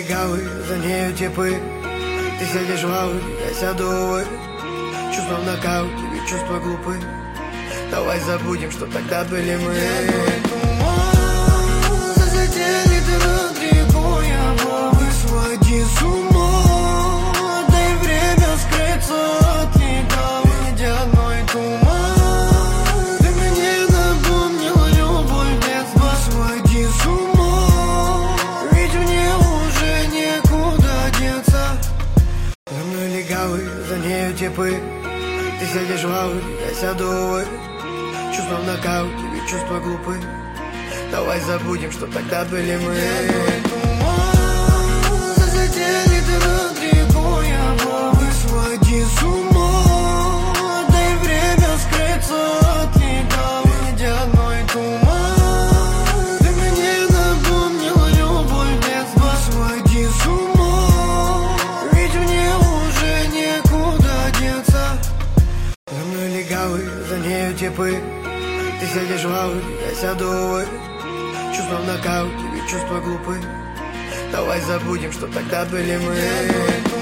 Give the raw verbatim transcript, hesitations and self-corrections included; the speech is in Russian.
легавый, за нею типы. Ты сядешь в ауди, я сяду, увы. Чувства в нокауте, ведь чувства глупы. Давай забудем, что тогда были мы. Залетели ты над рекой, облавы своди с ума. Дай время скрыться от легавых, где одной туман. Ты мне напомнил любовь детства, своди с ума. Ведь мне уже некуда деться. За мной легавый, за нею типы. Ты сядешь в ауди, я сяду, увы. Чувства в нокауте, ведь чувства глупы. Давай забудем, что тогда были мы. Залетели ты над рекой, облавы своди с ума. Дай время скрыться от легавых, где одной туман. Ты мне напомнил любовь детства, своди с ума. Ведь мне уже некуда деться. За мной легавый, за нею типы. Ты сядешь в ауди, я сяду, увы. Чувства в нокауте, ведь чувства глупы. Давай забудем, что тогда были мы.